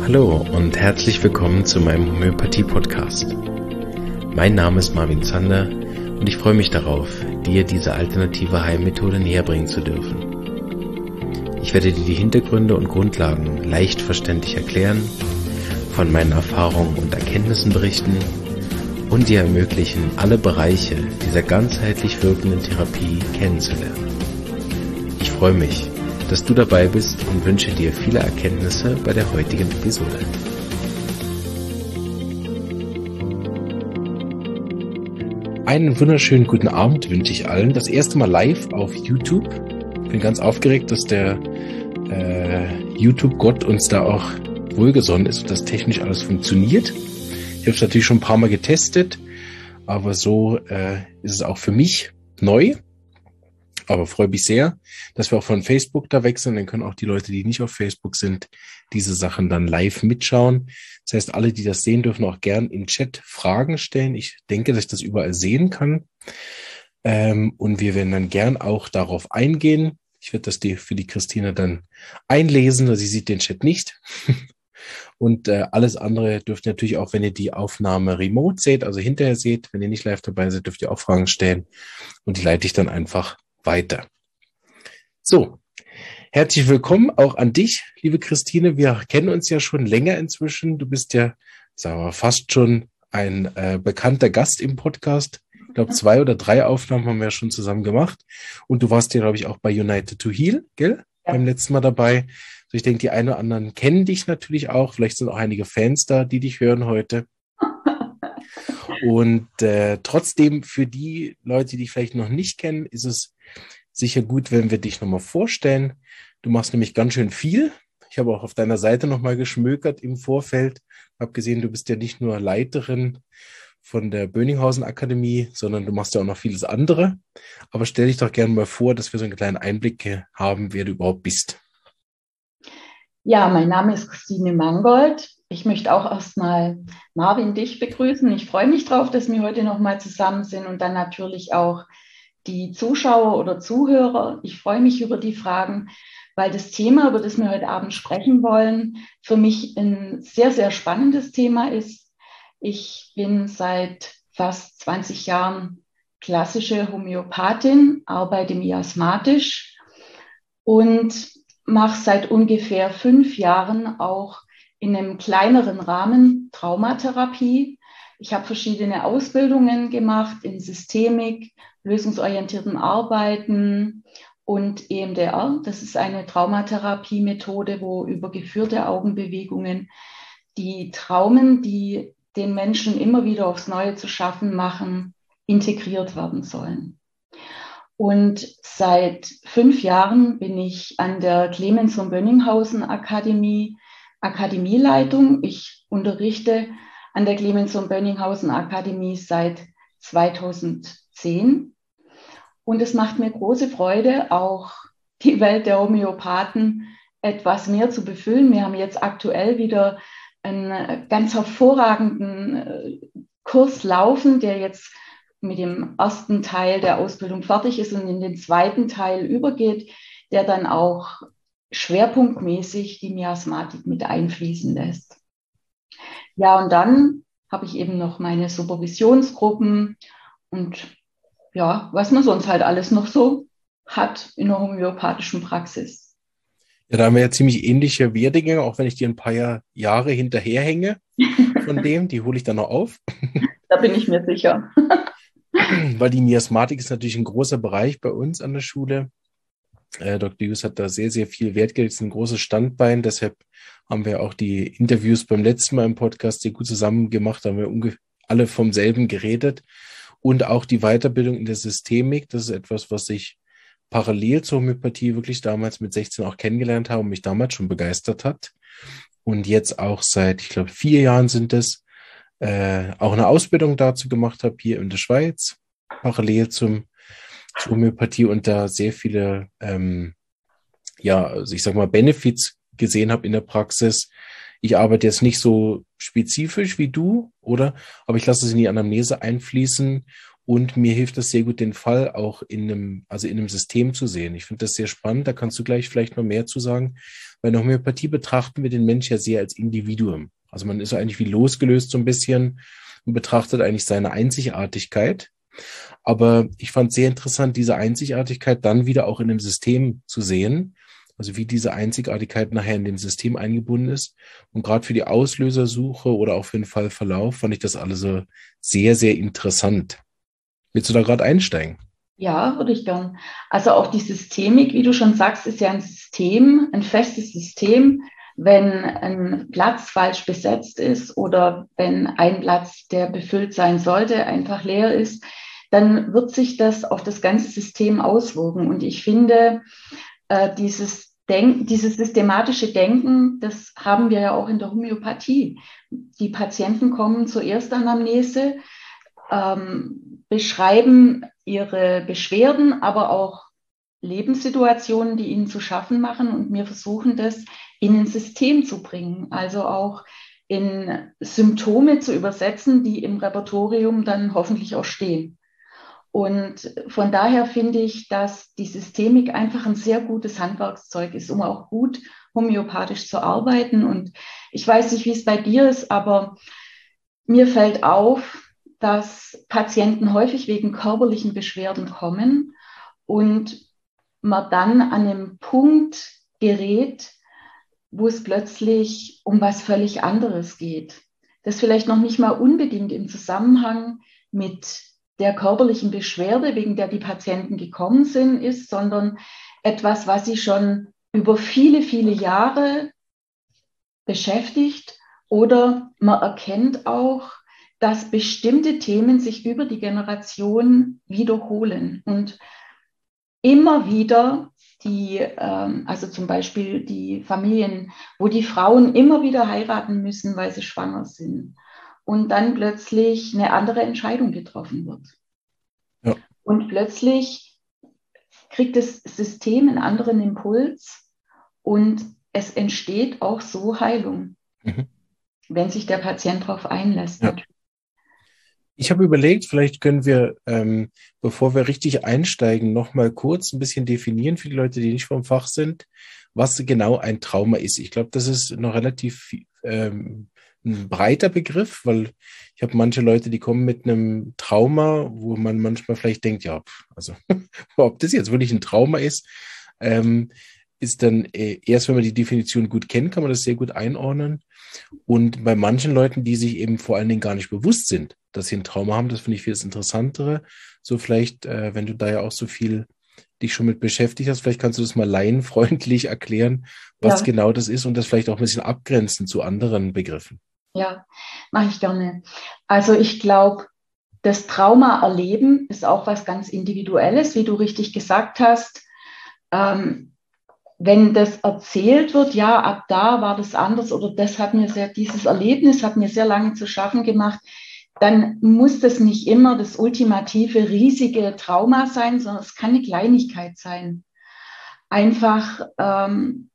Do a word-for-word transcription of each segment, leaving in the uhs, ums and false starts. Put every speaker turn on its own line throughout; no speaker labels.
Hallo und herzlich willkommen zu meinem Homöopathie-Podcast. Mein Name ist Marvin Zander und ich freue mich darauf, dir diese alternative Heilmethode näherbringen zu dürfen. Ich werde dir die Hintergründe und Grundlagen leicht verständlich erklären, von meinen Erfahrungen und Erkenntnissen berichten und dir ermöglichen, alle Bereiche dieser ganzheitlich wirkenden Therapie kennenzulernen. Ich freue mich, dass du dabei bist und wünsche dir viele Erkenntnisse bei der heutigen Episode. Einen wunderschönen guten Abend wünsche ich allen. Das erste Mal live auf YouTube. Ich bin ganz aufgeregt, dass der äh, YouTube-Gott uns da auch wohlgesonnen ist und dass technisch alles funktioniert. Ich habe es natürlich schon ein paar Mal getestet, aber so äh, ist es auch für mich neu. Aber freue mich sehr, dass wir auch von Facebook da wechseln. Dann können auch die Leute, die nicht auf Facebook sind, diese Sachen dann live mitschauen. Das heißt, alle, die das sehen, dürfen auch gern im Chat Fragen stellen. Ich denke, dass ich das überall sehen kann. Ähm, und wir werden dann gern auch darauf eingehen. Ich werde das die, für die Christina dann einlesen. Also sie sieht den Chat nicht. Und äh, alles andere dürft ihr natürlich auch, wenn ihr die Aufnahme remote seht, also hinterher seht, wenn ihr nicht live dabei seid, dürft ihr auch Fragen stellen. Und die leite ich dann einfach weiter. So, herzlich willkommen auch an dich, liebe Christine. Wir kennen uns ja schon länger inzwischen. Du bist ja, sagen wir, fast schon ein äh, bekannter Gast im Podcast. Ich glaube, zwei oder drei Aufnahmen haben wir ja schon zusammen gemacht. Und du warst ja, glaube ich, auch bei United to Heal, gell? Ja. Beim letzten Mal dabei. Also ich denke, die einen oder anderen kennen dich natürlich auch. Vielleicht sind auch einige Fans da, die dich hören heute. Und äh, trotzdem, für die Leute, die dich vielleicht noch nicht kennen, ist es sicher gut, wenn wir dich nochmal vorstellen. Du machst nämlich ganz schön viel. Ich habe auch auf deiner Seite nochmal geschmökert im Vorfeld. Habe gesehen, du bist ja nicht nur Leiterin von der Böninghausen Akademie, sondern du machst ja auch noch vieles andere. Aber stell dich doch gerne mal vor, dass wir so einen kleinen Einblick haben, wer du überhaupt bist.
Ja, mein Name ist Christine Mangold. Ich möchte auch erstmal Marvin, dich begrüßen. Ich freue mich drauf, dass wir heute nochmal zusammen sind und dann natürlich auch die Zuschauer oder Zuhörer. Ich freue mich über die Fragen, weil das Thema, über das wir heute Abend sprechen wollen, für mich ein sehr, sehr spannendes Thema ist. Ich bin seit fast zwanzig Jahren klassische Homöopathin, arbeite miasmatisch und mache seit ungefähr fünf Jahren auch in einem kleineren Rahmen Traumatherapie. Ich habe verschiedene Ausbildungen gemacht in Systemik, lösungsorientiertem Arbeiten und E M D R. Das ist eine Traumatherapie-Methode, wo über geführte Augenbewegungen die Traumen, die den Menschen immer wieder aufs Neue zu schaffen machen, integriert werden sollen. Und seit fünf Jahren bin ich an der Clemens von Böninghausen Akademie Akademieleitung. Ich unterrichte an der Clemens von Böninghausen Akademie seit zweitausendzehn. Und es macht mir große Freude, auch die Welt der Homöopathen etwas mehr zu befüllen. Wir haben jetzt aktuell wieder einen ganz hervorragenden Kurs laufen, der jetzt mit dem ersten Teil der Ausbildung fertig ist und in den zweiten Teil übergeht, der dann auch schwerpunktmäßig die Miasmatik mit einfließen lässt. Ja, und dann habe ich eben noch meine Supervisionsgruppen und ja, was man sonst halt alles noch so hat in der homöopathischen Praxis.
Ja, da haben wir ja ziemlich ähnliche Werdegänge, auch wenn ich dir ein paar Jahr, Jahre hinterherhänge von dem, die hole ich dann noch auf.
Da bin ich mir sicher.
Weil die Miasmatik ist natürlich ein großer Bereich bei uns an der Schule. Äh, Doktor Hughes hat da sehr, sehr viel Wert gelegt, ist ein großes Standbein. Deshalb haben wir auch die Interviews beim letzten Mal im Podcast sehr gut zusammen gemacht. Da haben wir unge- alle vom selben geredet. Und auch die Weiterbildung in der Systemik, das ist etwas, was ich parallel zur Homöopathie wirklich damals mit sechzehn auch kennengelernt habe und mich damals schon begeistert hat. Und jetzt auch seit, ich glaube, vier Jahren sind es, äh, auch eine Ausbildung dazu gemacht habe hier in der Schweiz, parallel zum, zur Homöopathie und da sehr viele, ähm, ja, also ich sag mal, Benefits gesehen habe in der Praxis. Ich arbeite jetzt nicht so spezifisch wie du, oder? Aber ich lasse es in die Anamnese einfließen Und mir hilft das sehr gut, den Fall auch in einem, also in einem System zu sehen. Ich finde das sehr spannend. Da kannst du gleich vielleicht noch mehr zu sagen. Bei der Homöopathie betrachten wir den Mensch ja sehr als Individuum. Also man ist so eigentlich wie losgelöst so ein bisschen und betrachtet eigentlich seine Einzigartigkeit. Aber ich fand sehr interessant, diese Einzigartigkeit dann wieder auch in einem System zu sehen. Also wie diese Einzigartigkeit nachher in dem System eingebunden ist. Und gerade für die Auslösersuche oder auch für den Fallverlauf fand ich das alles so sehr, sehr interessant. Willst du da gerade einsteigen?
Ja, würde ich gern. Also auch die Systemik, wie du schon sagst, ist ja ein System, ein festes System. Wenn ein Platz falsch besetzt ist oder wenn ein Platz, der befüllt sein sollte, einfach leer ist, dann wird sich das auf das ganze System auswirken. Und ich finde, äh, dieses Denk dieses systematische Denken, das haben wir ja auch in der Homöopathie. Die Patienten kommen zur Erstanamnese, ähm, beschreiben ihre Beschwerden, aber auch Lebenssituationen, die ihnen zu schaffen machen. Und wir versuchen das in ein System zu bringen, also auch in Symptome zu übersetzen, die im Repertorium dann hoffentlich auch stehen. Und von daher finde ich, dass die Systemik einfach ein sehr gutes Handwerkszeug ist, um auch gut homöopathisch zu arbeiten. Und ich weiß nicht, wie es bei dir ist, aber mir fällt auf, dass Patienten häufig wegen körperlichen Beschwerden kommen und man dann an einem Punkt gerät, wo es plötzlich um was völlig anderes geht. Das vielleicht noch nicht mal unbedingt im Zusammenhang mit der körperlichen Beschwerde, wegen der die Patienten gekommen sind, ist, sondern etwas, was sie schon über viele, viele Jahre beschäftigt. Oder man erkennt auch, dass bestimmte Themen sich über die Generation wiederholen und immer wieder die, ähm, also zum Beispiel die Familien, wo die Frauen immer wieder heiraten müssen, weil sie schwanger sind und dann plötzlich eine andere Entscheidung getroffen wird.
Ja.
Und plötzlich kriegt das System einen anderen Impuls und es entsteht auch so Heilung,
Mhm.
wenn sich der Patient darauf einlässt.
Ja. Ich habe überlegt, vielleicht können wir, ähm, bevor wir richtig einsteigen, noch mal kurz ein bisschen definieren für die Leute, die nicht vom Fach sind, was genau ein Trauma ist. Ich glaube, das ist noch relativ ähm, ein breiter Begriff, weil ich habe manche Leute, die kommen mit einem Trauma, wo man manchmal vielleicht denkt, ja, also ob das jetzt wirklich ein Trauma ist, ähm, ist dann äh, erst, wenn man die Definition gut kennt, kann man das sehr gut einordnen. Und bei manchen Leuten, die sich eben vor allen Dingen gar nicht bewusst sind, dass sie ein Trauma haben, das finde ich viel das Interessantere. So vielleicht, äh, wenn du da ja auch so viel dich schon mit beschäftigt hast, vielleicht kannst du das mal laienfreundlich erklären, was
Ja,
genau das ist und das vielleicht auch ein bisschen abgrenzen zu anderen Begriffen.
ja, mache ich gerne. Also ich glaube, das Trauma erleben ist auch was ganz Individuelles, wie du richtig gesagt hast. Ähm, wenn das erzählt wird, ja, ab da war das anders oder das hat mir sehr, dieses Erlebnis hat mir sehr lange zu schaffen gemacht, dann muss das nicht immer das ultimative, riesige Trauma sein, sondern es kann eine Kleinigkeit sein. Einfach ähm,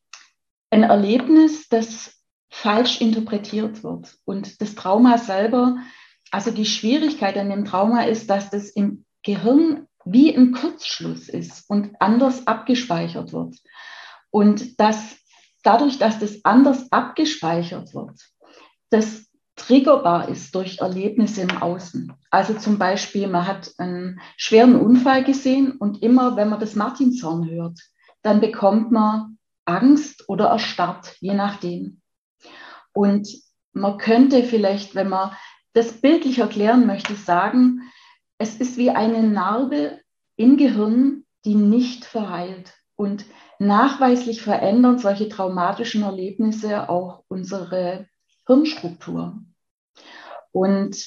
ein Erlebnis, das falsch interpretiert wird. Und das Trauma selber, also die Schwierigkeit an dem Trauma ist, dass das im Gehirn wie ein Kurzschluss ist und anders abgespeichert wird. Und dass dadurch, dass das anders abgespeichert wird, das triggerbar ist durch Erlebnisse im Außen. Also zum Beispiel, man hat einen schweren Unfall gesehen und immer, wenn man das Martinshorn hört, dann bekommt man Angst oder erstarrt, je nachdem. Und man könnte vielleicht, wenn man das bildlich erklären möchte, sagen, es ist wie eine Narbe im Gehirn, die nicht verheilt. Und nachweislich verändern solche traumatischen Erlebnisse auch unsere Hirnstruktur. Und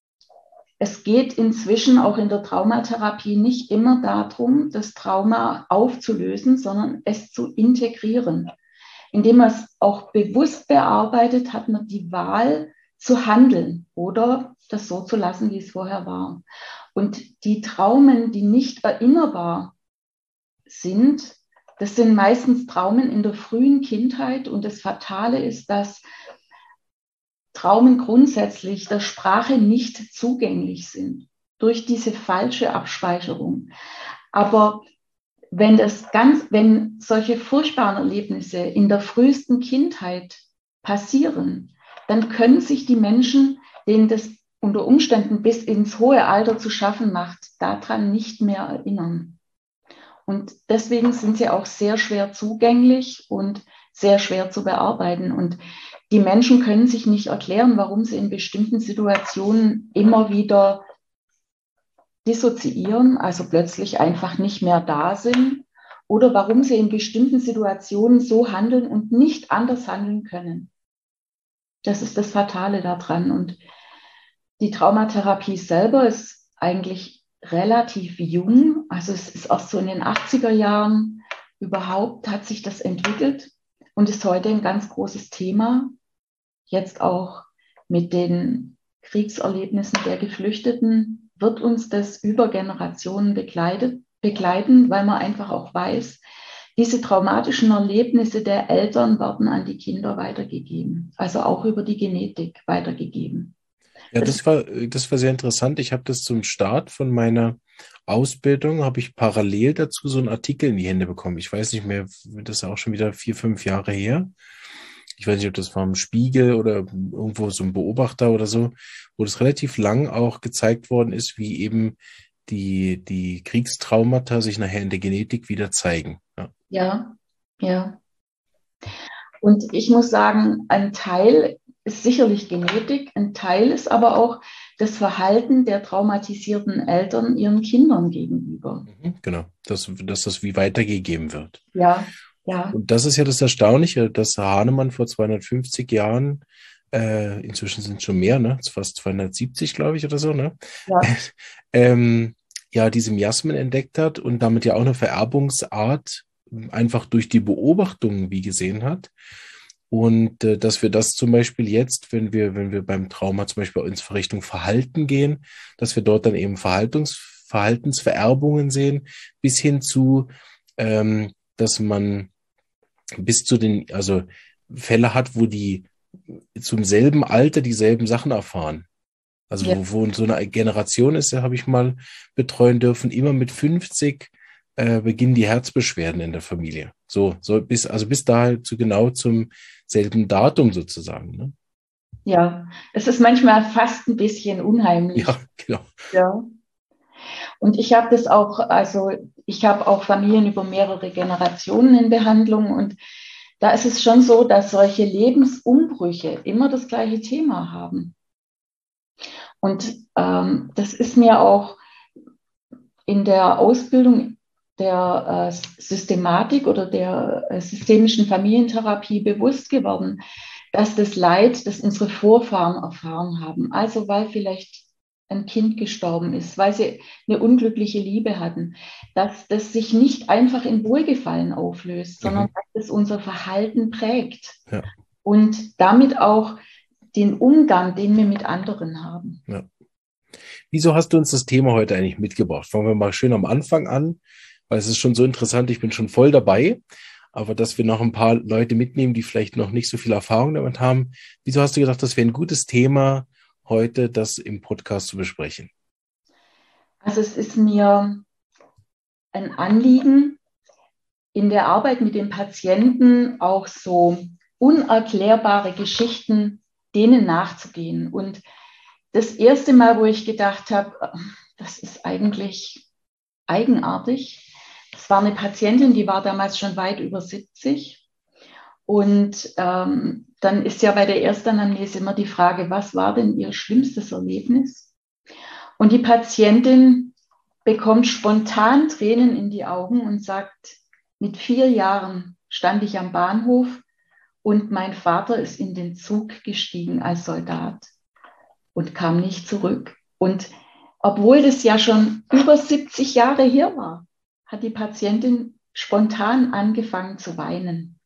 es geht inzwischen auch in der Traumatherapie nicht immer darum, das Trauma aufzulösen, sondern es zu integrieren. Indem man es auch bewusst bearbeitet, hat man die Wahl zu handeln oder das so zu lassen, wie es vorher war. Und die Traumen, die nicht erinnerbar sind, das sind meistens Traumen in der frühen Kindheit. Und das Fatale ist, dass Traumen grundsätzlich der Sprache nicht zugänglich sind. durch diese falsche Abspeicherung. Aber wenn das ganz, wenn solche furchtbaren Erlebnisse in der frühesten Kindheit passieren, dann können sich die Menschen, denen das unter Umständen bis ins hohe Alter zu schaffen macht, daran nicht mehr erinnern. Und deswegen sind sie auch sehr schwer zugänglich und sehr schwer zu bearbeiten. Und die Menschen können sich nicht erklären, warum sie in bestimmten Situationen immer wieder dissoziieren, also plötzlich einfach nicht mehr da sind, oder warum sie in bestimmten Situationen so handeln und nicht anders handeln können. Das ist das Fatale daran. Und die Traumatherapie selber ist eigentlich relativ jung. Also es ist auch so in den achtziger Jahren überhaupt hat sich das entwickelt und ist heute ein ganz großes Thema. Jetzt auch mit den Kriegserlebnissen der Geflüchteten wird uns das über Generationen begleitet, begleiten, weil man einfach auch weiß, diese traumatischen Erlebnisse der Eltern werden an die Kinder weitergegeben, also auch über die Genetik weitergegeben.
Ja, das war, das war sehr interessant. Ich habe das zum Start von meiner Ausbildung, habe ich parallel dazu so einen Artikel in die Hände bekommen. Ich weiß nicht mehr, das ist auch schon wieder vier, fünf Jahre her. Ich weiß nicht, ob das war im Spiegel oder irgendwo so ein Beobachter oder so, wo das relativ lang auch gezeigt worden ist, wie eben die, die Kriegstraumata sich nachher in der Genetik wieder zeigen. Ja,
ja. ja. Und ich muss sagen, ein Teil ist sicherlich Genetik, ein Teil ist aber auch das Verhalten der traumatisierten Eltern ihren Kindern gegenüber.
Genau, dass, dass das wie weitergegeben wird.
Ja, ja.
Und das ist ja das Erstaunliche, dass Hahnemann vor zweihundertfünfzig Jahren, äh, inzwischen sind es schon mehr, ne? Fast zweihundertsiebzig, glaube ich, oder so, ne?
Ja.
ähm, ja, diese Miasmen entdeckt hat und damit ja auch eine Vererbungsart einfach durch die Beobachtungen wie gesehen hat. Und äh, dass wir das zum Beispiel jetzt, wenn wir, wenn wir beim Trauma zum Beispiel ins Richtung Verhalten gehen, dass wir dort dann eben Verhaltungs, Verhaltensvererbungen sehen, bis hin zu, ähm, dass man bis zu den, also Fälle hat, wo die zum selben Alter dieselben Sachen erfahren. Also
Ja.
wo, wo so eine Generation ist, da habe ich mal betreuen dürfen, immer mit fünfzig äh, beginnen die Herzbeschwerden in der Familie. So, so bis, also bis da halt so genau zum selben Datum sozusagen. Ne?
Ja, es ist manchmal fast ein bisschen unheimlich.
Ja, genau.
Ja. Und ich habe das auch, also ich habe auch Familien über mehrere Generationen in Behandlung und da ist es schon so, dass solche Lebensumbrüche immer das gleiche Thema haben. Und ähm, das ist mir auch in der Ausbildung der äh, Systematik oder der äh, systemischen Familientherapie bewusst geworden, dass das Leid, das unsere Vorfahren erfahren haben, also weil vielleicht ein Kind gestorben ist, weil sie eine unglückliche Liebe hatten, dass das sich nicht einfach in Wohlgefallen auflöst, sondern
Mhm.
dass es unser Verhalten prägt
Ja.
und damit auch den Umgang, den wir mit anderen haben.
Ja. Wieso hast du uns das Thema heute eigentlich mitgebracht? Fangen wir mal schön am Anfang an, weil es ist schon so interessant, ich bin schon voll dabei, aber dass wir noch ein paar Leute mitnehmen, die vielleicht noch nicht so viel Erfahrung damit haben. Wieso hast du gedacht, das wäre ein gutes Thema, heute das im Podcast zu besprechen?
Also es ist mir ein Anliegen, in der Arbeit mit den Patienten auch so unerklärbare Geschichten denen nachzugehen. Und das erste Mal, wo ich gedacht habe, das ist eigentlich eigenartig, das war eine Patientin, die war damals schon weit über siebzig. Und ähm, dann ist ja bei der Erstanamnese immer die Frage, was war denn ihr schlimmstes Erlebnis? Und die Patientin bekommt spontan Tränen in die Augen und sagt, mit vier Jahren stand ich am Bahnhof und mein Vater ist in den Zug gestiegen als Soldat und kam nicht zurück. Und obwohl das ja schon über siebzig Jahre her war, hat die Patientin spontan angefangen zu weinen.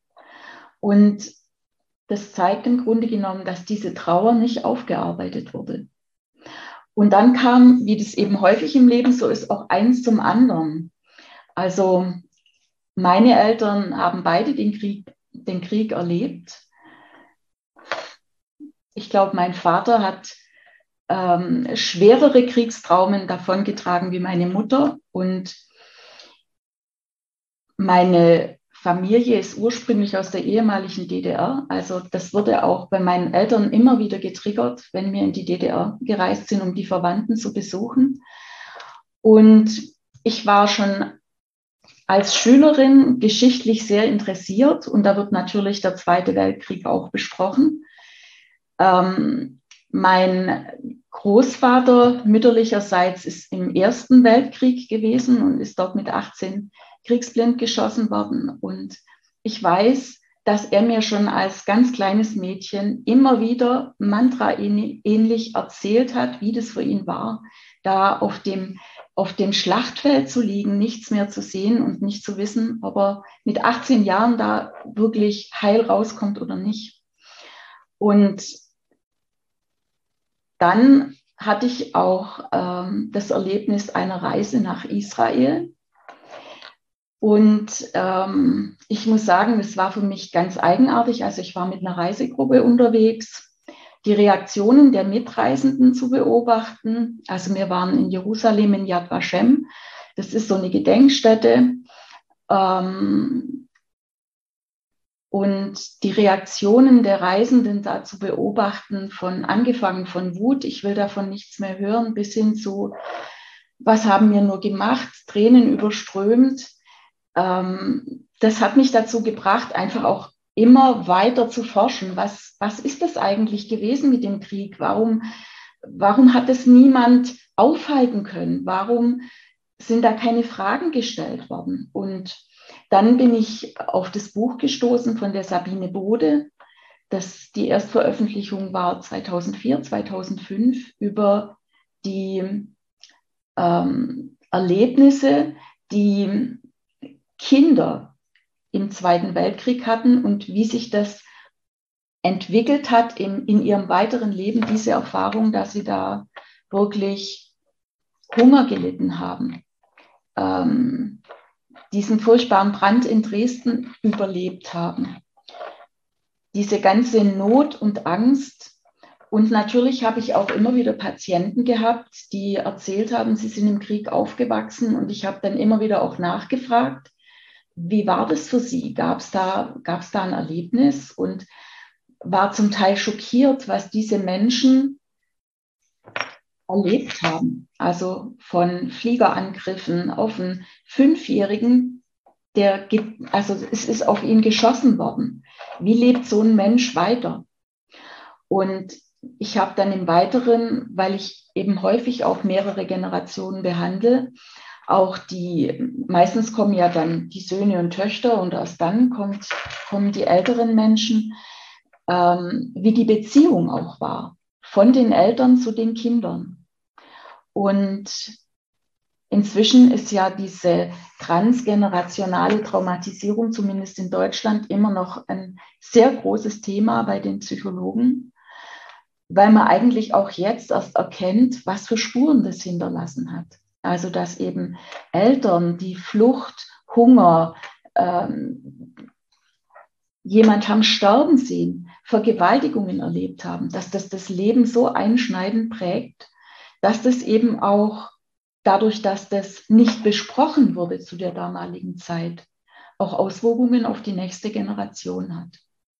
Und das zeigt im Grunde genommen, dass diese Trauer nicht aufgearbeitet wurde. Und dann kam, wie das eben häufig im Leben so ist, auch eins zum anderen. Also meine Eltern haben beide den Krieg, den Krieg erlebt. Ich glaube, mein Vater hat ähm, schwerere Kriegstraumen davongetragen wie meine Mutter. Und meine Familie ist ursprünglich aus der ehemaligen D D R. Also das wurde auch bei meinen Eltern immer wieder getriggert, wenn wir in die D D R gereist sind, um die Verwandten zu besuchen. Und ich war schon als Schülerin geschichtlich sehr interessiert und da wird natürlich der Zweite Weltkrieg auch besprochen. Ähm, mein Großvater mütterlicherseits ist im Ersten Weltkrieg gewesen und ist dort mit achtzehn kriegsblind geschossen worden. Und ich weiß, dass er mir schon als ganz kleines Mädchen immer wieder mantraähnlich erzählt hat, wie das für ihn war, da auf dem, auf dem Schlachtfeld zu liegen, nichts mehr zu sehen und nicht zu wissen, ob er mit achtzehn Jahren da wirklich heil rauskommt oder nicht. Und dann hatte ich auch ähm, das Erlebnis einer Reise nach Israel. Und ähm, ich muss sagen, das war für mich ganz eigenartig. Also ich war mit einer Reisegruppe unterwegs, die Reaktionen der Mitreisenden zu beobachten. Also wir waren in Jerusalem in Yad Vashem. Das ist so eine Gedenkstätte. Ähm, und die Reaktionen der Reisenden da zu beobachten, von angefangen von Wut, ich will davon nichts mehr hören, bis hin zu, was haben wir nur gemacht, Tränen überströmt. Ähm, das hat mich dazu gebracht, einfach auch immer weiter zu forschen. Was, was ist das eigentlich gewesen mit dem Krieg? Warum, warum hat es niemand aufhalten können? Warum sind da keine Fragen gestellt worden? Und dann bin ich auf das Buch gestoßen von der Sabine Bode. Das, die Erstveröffentlichung war zweitausendvier, zweitausendfünf über die ähm, Erlebnisse, die Kinder im Zweiten Weltkrieg hatten und wie sich das entwickelt hat in, in ihrem weiteren Leben, diese Erfahrung, dass sie da wirklich Hunger gelitten haben, ähm, diesen furchtbaren Brand in Dresden überlebt haben, diese ganze Not und Angst. Und natürlich habe ich auch immer wieder Patienten gehabt, die erzählt haben, sie sind im Krieg aufgewachsen und ich habe dann immer wieder auch nachgefragt, wie war das für Sie? Gab es da, gab's da ein Erlebnis? Und war zum Teil schockiert, was diese Menschen erlebt haben. Also von Fliegerangriffen auf einen Fünfjährigen, der, also es ist auf ihn geschossen worden. Wie lebt so ein Mensch weiter? Und ich habe dann im Weiteren, weil ich eben häufig auch mehrere Generationen behandle, auch die, meistens kommen ja dann die Söhne und Töchter und erst dann kommt, kommen die älteren Menschen, ähm, wie die Beziehung auch war, von den Eltern zu den Kindern. Und inzwischen ist ja diese transgenerationale Traumatisierung, zumindest in Deutschland, immer noch ein sehr großes Thema bei den Psychologen, weil man eigentlich auch jetzt erst erkennt, was für Spuren das hinterlassen hat. Also dass eben Eltern, die Flucht, Hunger, ähm, jemand haben sterben sehen, Vergewaltigungen erlebt haben, dass das das Leben so einschneidend prägt, dass das eben auch dadurch, dass das nicht besprochen wurde zu der damaligen Zeit, auch Auswirkungen auf die nächste Generation hat.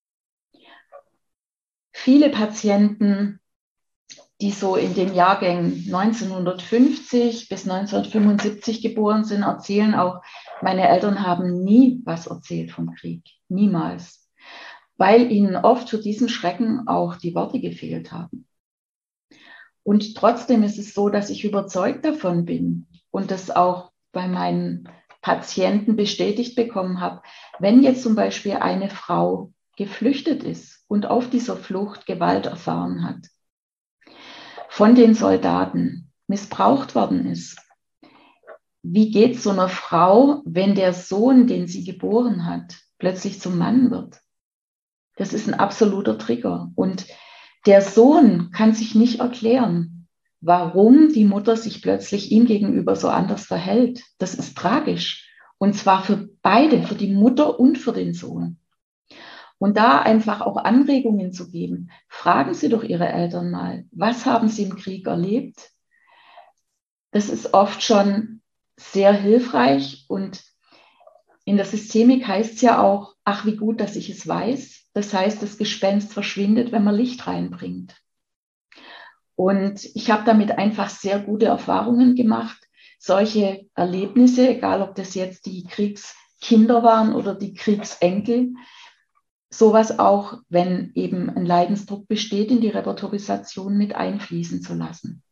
Viele Patienten, die so in den Jahrgängen neunzehnhundertfünfzig bis neunzehnhundertfünfundsiebzig geboren sind, erzählen auch, meine Eltern haben nie was erzählt vom Krieg, niemals, weil ihnen oft für diesen Schrecken auch die Worte gefehlt haben. Und trotzdem ist es so, dass ich überzeugt davon bin und das auch bei meinen Patienten bestätigt bekommen habe, wenn jetzt zum Beispiel eine Frau geflüchtet ist und auf dieser Flucht Gewalt erfahren hat, von den Soldaten missbraucht worden ist. Wie geht es so einer Frau, wenn der Sohn, den sie geboren hat, plötzlich zum Mann wird? Das ist ein absoluter Trigger. Und der Sohn kann sich nicht erklären, warum die Mutter sich plötzlich ihm gegenüber so anders verhält. Das ist tragisch. Und zwar für beide, für die Mutter und für den Sohn. Und da einfach auch Anregungen zu geben. Fragen Sie doch Ihre Eltern mal, was haben Sie im Krieg erlebt? Das ist oft schon sehr hilfreich und in der Systemik heißt es ja auch, ach, wie gut, dass ich es weiß. Das heißt, das Gespenst verschwindet, wenn man Licht reinbringt. Und ich habe damit einfach sehr gute Erfahrungen gemacht. Solche Erlebnisse, egal ob das jetzt die Kriegskinder waren oder die Kriegsenkel, sowas auch, wenn eben ein Leidensdruck besteht, in die Repertorisation mit einfließen zu lassen.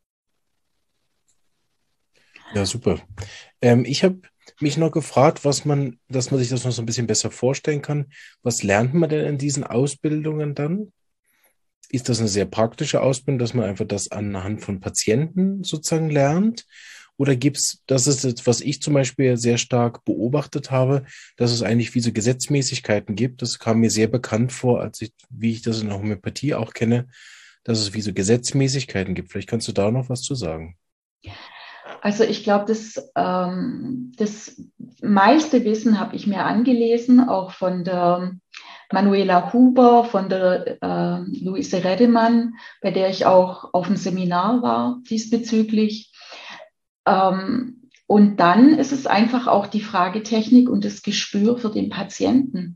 Ja, super. Ähm, ich habe mich noch gefragt, was man, dass man sich das noch so ein bisschen besser vorstellen kann. Was lernt man denn in diesen Ausbildungen dann? Ist das eine sehr praktische Ausbildung, dass man einfach das anhand von Patienten sozusagen lernt? Oder gibt's, das ist jetzt, was ich zum Beispiel sehr stark beobachtet habe, dass es eigentlich wie so Gesetzmäßigkeiten gibt. Das kam mir sehr bekannt vor, als ich, wie ich das in der Homöopathie auch kenne, dass es wie so Gesetzmäßigkeiten gibt. Vielleicht kannst du da noch was zu sagen.
Also ich glaube, das, ähm, das meiste Wissen habe ich mir angelesen, auch von der Manuela Huber, von der äh, Luise Redemann, bei der ich auch auf dem Seminar war diesbezüglich. Ähm, und dann ist es einfach auch die Fragetechnik und das Gespür für den Patienten.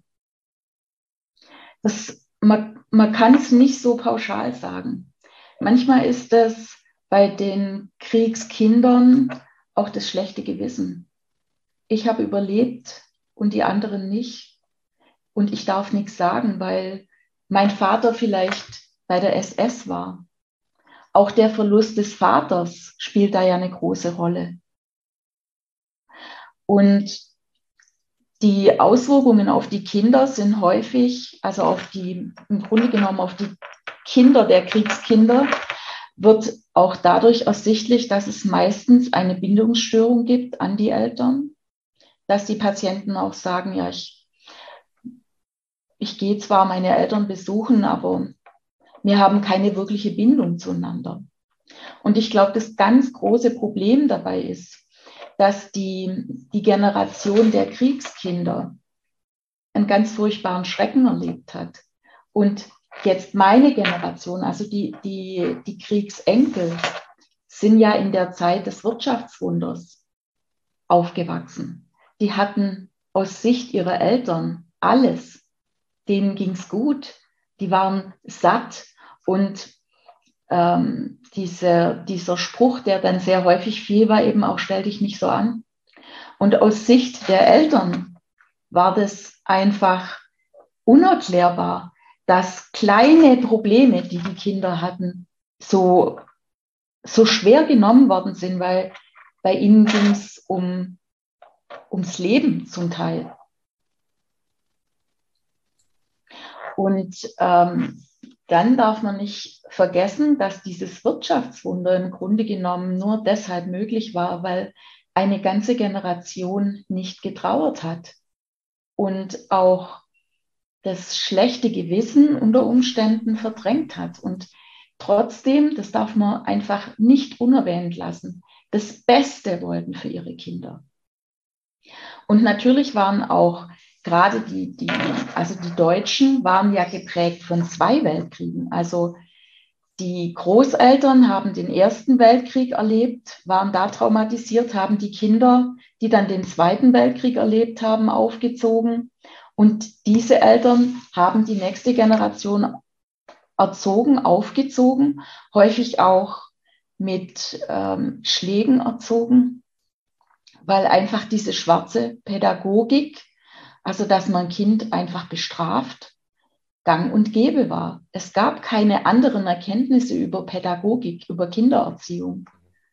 Das, man, man kann es nicht so pauschal sagen. Manchmal ist es bei den Kriegskindern auch das schlechte Gewissen. Ich habe überlebt und die anderen nicht. Und ich darf nichts sagen, weil mein Vater vielleicht bei der S S war. Auch der Verlust des Vaters spielt da ja eine große Rolle. Und die Auswirkungen auf die Kinder sind häufig, also auf die, im Grunde genommen auf die Kinder der Kriegskinder, wird auch dadurch ersichtlich, dass es meistens eine Bindungsstörung gibt an die Eltern, dass die Patienten auch sagen, ja, ich, ich gehe zwar meine Eltern besuchen, aber wir haben keine wirkliche Bindung zueinander. Und ich glaube, das ganz große Problem dabei ist, dass die, die Generation der Kriegskinder einen ganz furchtbaren Schrecken erlebt hat. Und jetzt meine Generation, also die, die, die Kriegsenkel, sind ja in der Zeit des Wirtschaftswunders aufgewachsen. Die hatten aus Sicht ihrer Eltern alles. Denen ging es gut. Die waren satt. Und ähm, diese, dieser Spruch, der dann sehr häufig fiel, war eben auch, stell dich nicht so an. Und aus Sicht der Eltern war das einfach unerklärbar, dass kleine Probleme, die die Kinder hatten, so, so schwer genommen worden sind, weil bei ihnen ging es um, ums Leben zum Teil. Und ähm, dann darf man nicht vergessen, dass dieses Wirtschaftswunder im Grunde genommen nur deshalb möglich war, weil eine ganze Generation nicht getrauert hat und auch das schlechte Gewissen unter Umständen verdrängt hat. Und trotzdem, das darf man einfach nicht unerwähnt lassen, das Beste wollten für ihre Kinder. Und natürlich waren auch gerade die, die, also die Deutschen waren ja geprägt von zwei Weltkriegen. Also die Großeltern haben den Ersten Weltkrieg erlebt, waren da traumatisiert, haben die Kinder, die dann den Zweiten Weltkrieg erlebt haben, aufgezogen. Und diese Eltern haben die nächste Generation erzogen, aufgezogen, häufig auch mit ähm, Schlägen erzogen, weil einfach diese schwarze Pädagogik, also dass man ein Kind einfach bestraft, gang und gäbe war. Es gab keine anderen Erkenntnisse über Pädagogik, über Kindererziehung.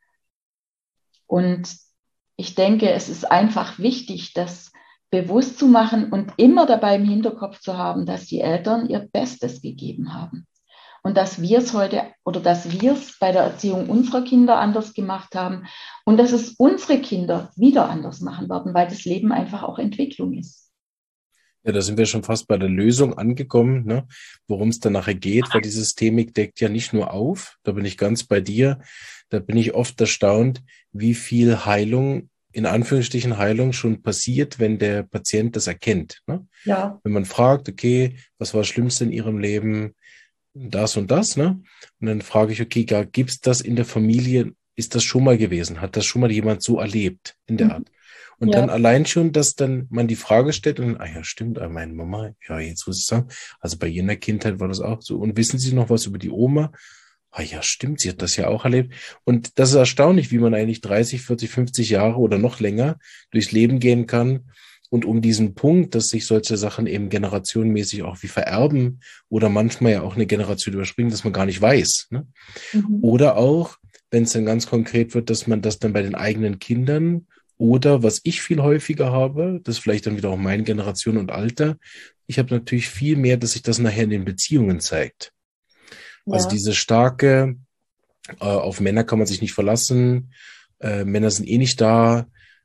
Und ich denke, es ist einfach wichtig, das bewusst zu machen und immer dabei im Hinterkopf zu haben, dass die Eltern ihr Bestes gegeben haben. Und dass wir es heute oder dass wir es bei der Erziehung unserer Kinder anders gemacht haben und dass es unsere Kinder wieder anders machen werden, weil das Leben einfach auch Entwicklung ist.
Ja, da sind wir schon fast bei der Lösung angekommen, ne? Worum es dann nachher geht, weil die Systemik deckt ja nicht nur auf, da bin ich ganz bei dir, da bin ich oft erstaunt, wie viel Heilung in Anführungsstrichen Heilung schon passiert, wenn der Patient das erkennt. Ne?
Ja.
Wenn man fragt, okay, was war das Schlimmste in Ihrem Leben? Das und das, ne? Und dann frage ich, okay, gibt es das in der Familie? Ist das schon mal gewesen? Hat das schon mal jemand so erlebt in der Art? Und
Ja.
dann allein schon, dass dann man die Frage stellt und, ah ja, stimmt, ah, meine Mama, ja, jetzt muss ich sagen, also bei jener Kindheit war das auch so. Und wissen Sie noch was über die Oma? Ah ja, stimmt, sie hat das ja auch erlebt. Und das ist erstaunlich, wie man eigentlich dreißig, vierzig, fünfzig Jahre oder noch länger durchs Leben gehen kann. Und um diesen Punkt, dass sich solche Sachen eben generationenmäßig auch wie vererben oder manchmal ja auch eine Generation überspringen, dass man gar nicht weiß. Ne?
Mhm.
Oder auch, wenn es dann ganz konkret wird, dass man das dann bei den eigenen Kindern oder was ich viel häufiger habe, das ist vielleicht dann wieder auch meine Generation und Alter, ich habe natürlich viel mehr, dass sich das nachher in den Beziehungen zeigt.
Ja.
Also diese starke, äh, auf Männer kann man sich nicht verlassen, äh, Männer sind eh nicht da,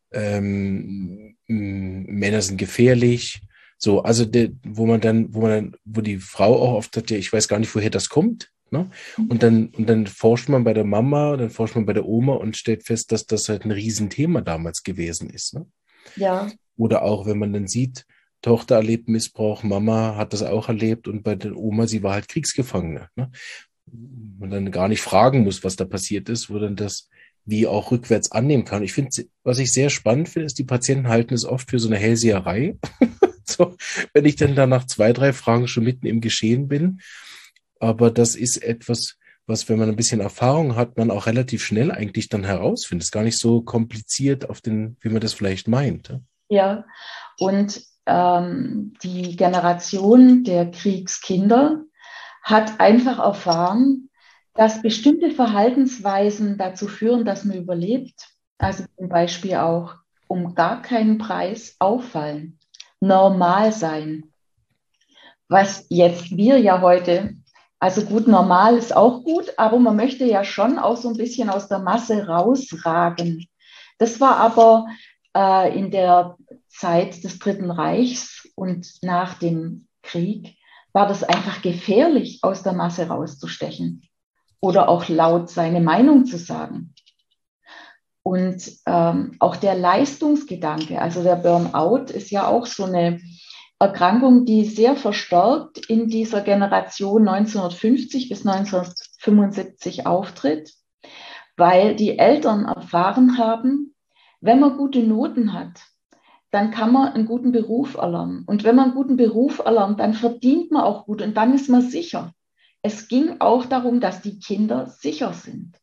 ähm, Männer sind gefährlich, so, also de, wo man dann, wo man dann, wo die Frau auch oft hat, ja, ich weiß gar nicht, woher das kommt, ne? Und dann, und dann forscht man bei der Mama, dann forscht man bei der Oma und stellt fest, dass das halt ein Riesenthema damals gewesen ist, ne?
Ja.
Oder auch, wenn man dann sieht, Tochter erlebt Missbrauch, Mama hat das auch erlebt und bei der Oma, sie war halt Kriegsgefangene. Ne? Man dann gar nicht fragen muss, was da passiert ist, wo dann das wie auch rückwärts annehmen kann. Ich finde, was ich sehr spannend finde, ist, die Patienten halten es oft für so eine Hellseherei. So, wenn ich dann da nach zwei, drei Fragen schon mitten im Geschehen bin. Aber das ist etwas, was, wenn man ein bisschen Erfahrung hat, man auch relativ schnell eigentlich dann herausfindet. Es ist gar nicht so kompliziert auf den, wie man das vielleicht meint.
Ja, und ähm, die Generation der Kriegskinder hat einfach erfahren, dass bestimmte Verhaltensweisen dazu führen, dass man überlebt. Also zum Beispiel auch um gar keinen Preis auffallen, normal sein. Was jetzt wir ja heute, also gut, normal ist auch gut, aber man möchte ja schon auch so ein bisschen aus der Masse rausragen. Das war aber äh, in der Zeit des Dritten Reichs und nach dem Krieg, war das einfach gefährlich, aus der Masse rauszustechen oder auch laut seine Meinung zu sagen. Und ähm, auch der Leistungsgedanke, also der Burnout ist ja auch so eine Erkrankung, die sehr verstärkt in dieser Generation neunzehnhundertfünfzig bis neunzehnhundertfünfundsiebzig auftritt, weil die Eltern erfahren haben, wenn man gute Noten hat, dann kann man einen guten Beruf erlernen. Und wenn man einen guten Beruf erlernt, dann verdient man auch gut und dann ist man sicher. Es ging auch darum, dass die Kinder sicher sind.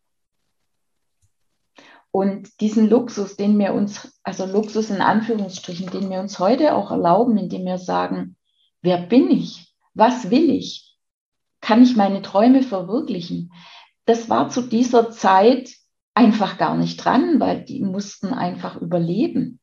Und diesen Luxus, den wir uns, also Luxus in Anführungsstrichen, den wir uns heute auch erlauben, indem wir sagen, wer bin ich? Was will ich? Kann ich meine Träume verwirklichen? Das war zu dieser Zeit einfach gar nicht dran, weil die mussten einfach überleben.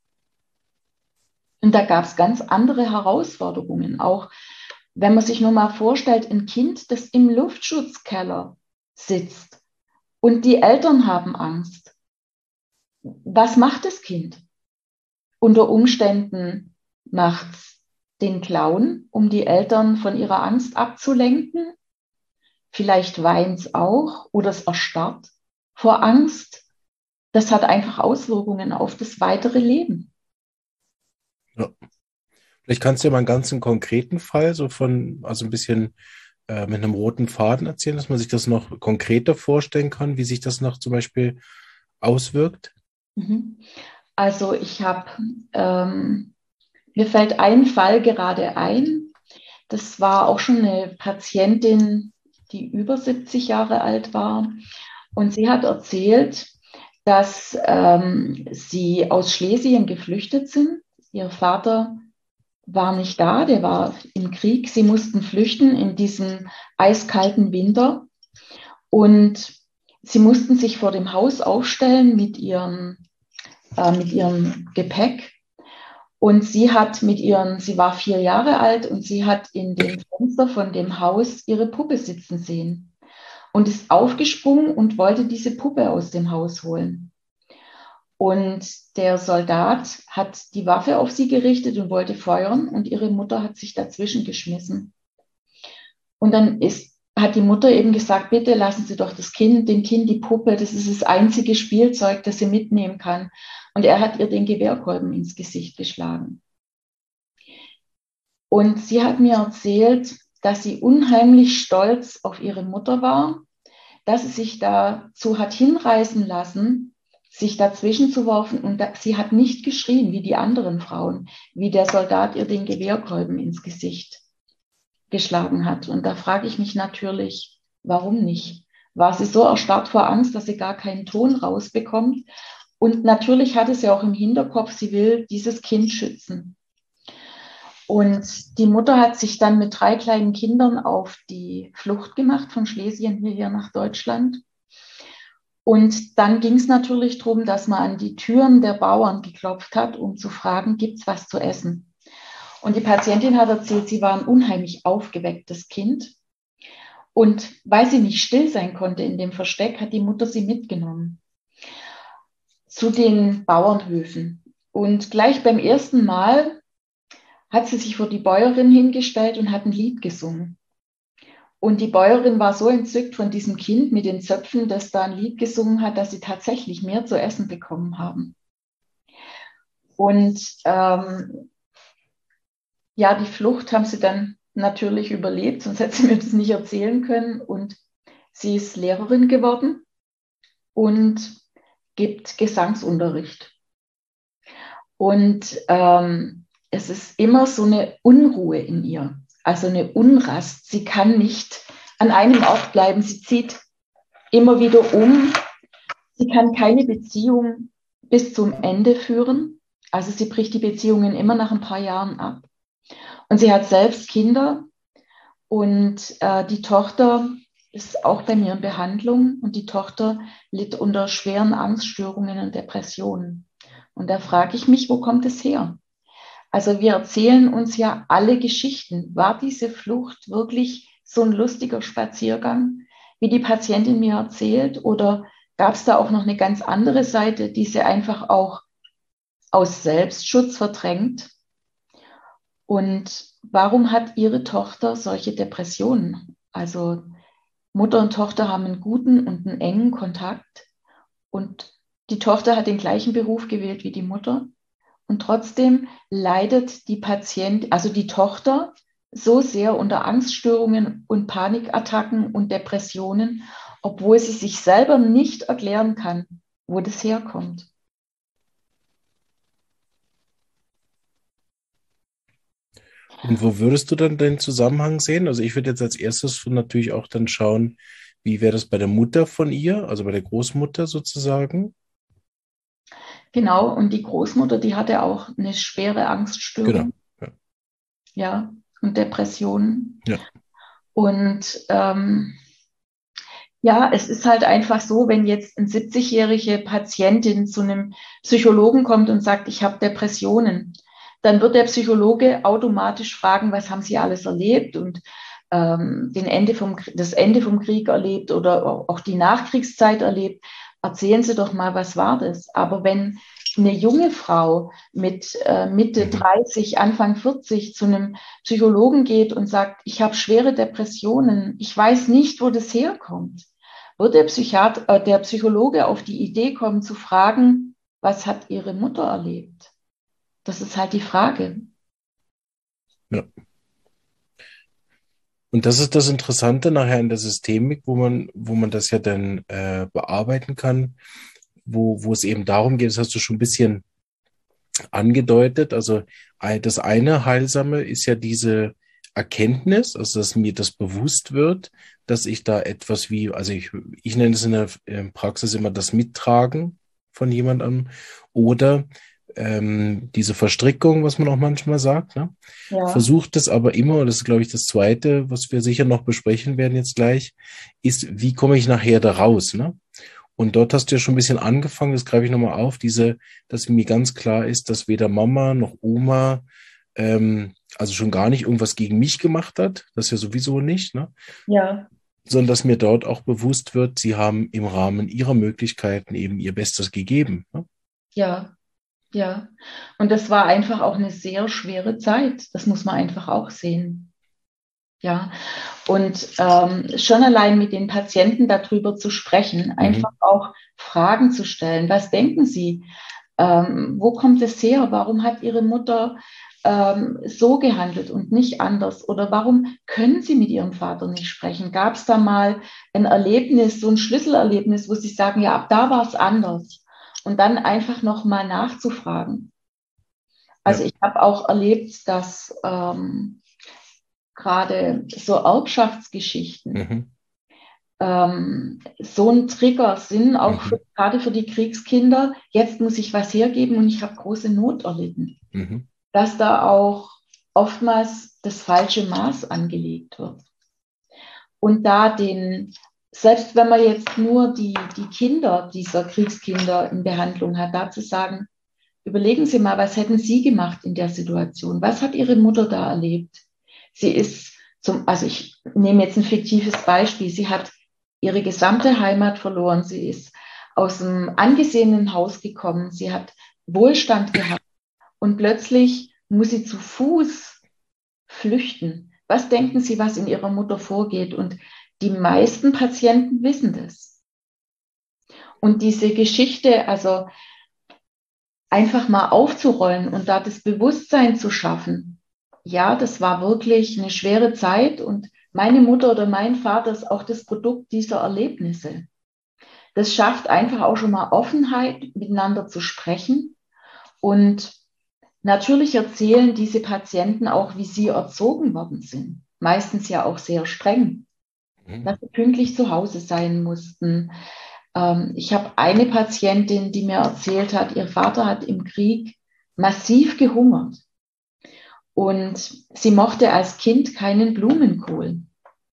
Und da gab es ganz andere Herausforderungen. Auch wenn man sich nur mal vorstellt, ein Kind, das im Luftschutzkeller sitzt und die Eltern haben Angst. Was macht das Kind? Unter Umständen macht es den Clown, um die Eltern von ihrer Angst abzulenken. Vielleicht weint es auch oder es erstarrt vor Angst. Das hat einfach Auswirkungen auf das weitere Leben.
Ja. Vielleicht kannst du ja mal einen ganz konkreten Fall, so von, also ein bisschen äh, mit einem roten Faden erzählen, dass man sich das noch konkreter vorstellen kann, wie sich das noch zum Beispiel auswirkt.
Also ich habe, ähm, mir fällt ein Fall gerade ein. Das war auch schon eine Patientin, die über siebzig Jahre alt war. Und sie hat erzählt, dass ähm, sie aus Schlesien geflüchtet sind. Ihr Vater war nicht da, der war im Krieg. Sie mussten flüchten in diesem eiskalten Winter. Und sie mussten sich vor dem Haus aufstellen mit ihrem, äh, mit ihrem Gepäck. Und sie hat mit ihren, sie war vier Jahre alt und sie hat in dem Fenster von dem Haus ihre Puppe sitzen sehen und ist aufgesprungen und wollte diese Puppe aus dem Haus holen. Und der Soldat hat die Waffe auf sie gerichtet und wollte feuern und ihre Mutter hat sich dazwischen geschmissen. Und dann ist hat die Mutter eben gesagt, bitte lassen Sie doch das Kind, dem Kind die Puppe, das ist das einzige Spielzeug, das sie mitnehmen kann. Und er hat ihr den Gewehrkolben ins Gesicht geschlagen. Und sie hat mir erzählt, dass sie unheimlich stolz auf ihre Mutter war, dass sie sich dazu hat hinreißen lassen, sich dazwischen zu werfen. Und da, sie hat nicht geschrien wie die anderen Frauen, wie der Soldat ihr den Gewehrkolben ins Gesicht geschlagen hat. Und da frage ich mich natürlich, warum nicht? War sie so erstarrt vor Angst, dass sie gar keinen Ton rausbekommt? Und natürlich hatte sie auch im Hinterkopf, sie will dieses Kind schützen. Und die Mutter hat sich dann mit drei kleinen Kindern auf die Flucht gemacht von Schlesien hierher nach Deutschland. Und dann ging es natürlich darum, dass man an die Türen der Bauern geklopft hat, um zu fragen, gibt es was zu essen? Und die Patientin hat erzählt, sie war ein unheimlich aufgewecktes Kind. Und weil sie nicht still sein konnte in dem Versteck, hat die Mutter sie mitgenommen zu den Bauernhöfen. Und gleich beim ersten Mal hat sie sich vor die Bäuerin hingestellt und hat ein Lied gesungen. Und die Bäuerin war so entzückt von diesem Kind mit den Zöpfen, das da ein Lied gesungen hat, dass sie tatsächlich mehr zu essen bekommen haben. Und ähm, ja, die Flucht haben sie dann natürlich überlebt, sonst hätte sie mir das nicht erzählen können. Und sie ist Lehrerin geworden und gibt Gesangsunterricht. Und ähm, es ist immer so eine Unruhe in ihr, also eine Unrast. Sie kann nicht an einem Ort bleiben. Sie zieht immer wieder um. Sie kann keine Beziehung bis zum Ende führen. Also sie bricht die Beziehungen immer nach ein paar Jahren ab. Und sie hat selbst Kinder und äh, die Tochter ist auch bei mir in Behandlung und die Tochter litt unter schweren Angststörungen und Depressionen. Und da frage ich mich, wo kommt es her? Also wir erzählen uns ja alle Geschichten. War diese Flucht wirklich so ein lustiger Spaziergang, wie die Patientin mir erzählt? Oder gab es da auch noch eine ganz andere Seite, die sie einfach auch aus Selbstschutz verdrängt? Und warum hat ihre Tochter solche Depressionen? Also Mutter und Tochter haben einen guten und einen engen Kontakt. Und die Tochter hat den gleichen Beruf gewählt wie die Mutter. Und trotzdem leidet die Patientin, also die Tochter, so sehr unter Angststörungen und Panikattacken und Depressionen, obwohl sie sich selber nicht erklären kann, wo das herkommt.
Und wo würdest du dann den Zusammenhang sehen? Also ich würde jetzt als erstes natürlich auch dann schauen, wie wäre das bei der Mutter von ihr, also bei der Großmutter sozusagen?
Genau, und die Großmutter, die hatte auch eine schwere
Genau.
Angststörung,
Ja.
ja, und Depressionen.
Ja.
Und ähm, ja, es ist halt einfach so, wenn jetzt eine siebzigjährige Patientin zu einem Psychologen kommt und sagt, ich habe Depressionen, dann wird der Psychologe automatisch fragen, was haben Sie alles erlebt und ähm, den Ende vom, das Ende vom Krieg erlebt oder auch die Nachkriegszeit erlebt. Erzählen Sie doch mal, was war das? Aber wenn eine junge Frau mit äh, Mitte dreißig, Anfang vierzig zu einem Psychologen geht und sagt, ich habe schwere Depressionen, ich weiß nicht, wo das herkommt, wird der, Psychiater, äh, der Psychologe auf die Idee kommen zu fragen, was hat ihre Mutter erlebt? Das ist halt die Frage.
Ja. Und das ist das Interessante nachher in der Systemik, wo man, wo man das ja dann äh, bearbeiten kann, wo, wo es eben darum geht, das hast du schon ein bisschen angedeutet. Also das eine Heilsame ist ja diese Erkenntnis, also dass mir das bewusst wird, dass ich da etwas wie, also ich, ich nenne es in der Praxis immer das Mittragen von jemandem oder ähm, diese Verstrickung, was man auch manchmal sagt, ne?
Ja.
Versucht es aber immer, und das ist, glaube ich, das Zweite, was wir sicher noch besprechen werden jetzt gleich, ist, wie komme ich nachher da raus, ne? Und dort hast du ja schon ein bisschen angefangen, das greife ich nochmal auf, diese, dass mir ganz klar ist, dass weder Mama noch Oma, ähm, also schon gar nicht irgendwas gegen mich gemacht hat, das ja sowieso nicht, ne?
Ja.
Sondern dass mir dort auch bewusst wird, sie haben im Rahmen ihrer Möglichkeiten eben ihr Bestes gegeben, ne?
Ja, ja. Und das war einfach auch eine sehr schwere Zeit. Das muss man einfach auch sehen. Ja, und ähm, schon allein mit den Patienten darüber zu sprechen, einfach
Mhm.
auch Fragen zu stellen. Was denken Sie? Ähm, wo kommt es her? Warum hat Ihre Mutter ähm, so gehandelt und nicht anders? Oder warum können Sie mit Ihrem Vater nicht sprechen? Gab es da mal ein Erlebnis, so ein Schlüsselerlebnis, wo Sie sagen, ja, ab da war es anders? Und dann einfach nochmal nachzufragen. Also
Ja.
ich habe auch erlebt, dass ähm, gerade so Erbschaftsgeschichten
Mhm.
ähm, so ein Trigger sind, auch für,
Mhm.
gerade für die Kriegskinder. Jetzt muss ich was hergeben und ich habe große Not erlitten,
Mhm.
dass da auch oftmals das falsche Maß angelegt wird. Und da den, selbst wenn man jetzt nur die, die Kinder dieser Kriegskinder in Behandlung hat, da zu sagen, überlegen Sie mal, was hätten Sie gemacht in der Situation? Was hat Ihre Mutter da erlebt? Sie ist zum, also ich nehme jetzt ein fiktives Beispiel. Sie hat ihre gesamte Heimat verloren. Sie ist aus einem angesehenen Haus gekommen. Sie hat Wohlstand gehabt und plötzlich muss sie zu Fuß flüchten. Was denken Sie, was in Ihrer Mutter vorgeht? Und die meisten Patienten wissen das. Und diese Geschichte, also einfach mal aufzurollen und da das Bewusstsein zu schaffen. Ja, das war wirklich eine schwere Zeit und meine Mutter oder mein Vater ist auch das Produkt dieser Erlebnisse. Das schafft einfach auch schon mal Offenheit, miteinander zu sprechen und natürlich erzählen diese Patienten auch, wie sie erzogen worden sind. Meistens ja auch sehr streng,
Mhm.
dass sie pünktlich zu Hause sein mussten. Ähm, ich habe eine Patientin, die mir erzählt hat, ihr Vater hat im Krieg massiv gehungert und sie mochte als Kind keinen Blumenkohl.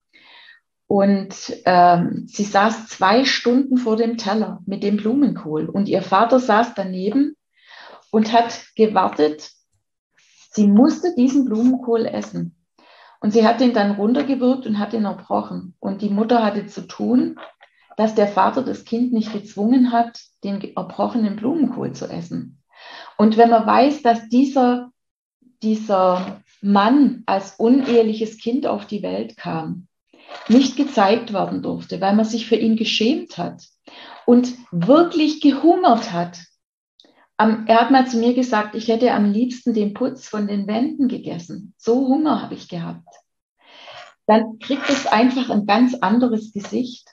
Und ähm, sie saß zwei Stunden vor dem Teller mit dem Blumenkohl und ihr Vater saß daneben und hat gewartet. Sie musste diesen Blumenkohl essen. Und sie hat ihn dann runtergewürgt und hat ihn erbrochen. Und die Mutter hatte zu tun, dass der Vater das Kind nicht gezwungen hat, den erbrochenen Blumenkohl zu essen. Und wenn man weiß, dass dieser, dieser Mann als uneheliches Kind auf die Welt kam, nicht gezeigt werden durfte, weil man sich für ihn geschämt hat und wirklich gehungert hat. Am, er hat mal zu mir gesagt, ich hätte am liebsten den Putz von den Wänden gegessen. So Hunger habe ich gehabt. Dann kriegt es einfach ein ganz anderes Gesicht,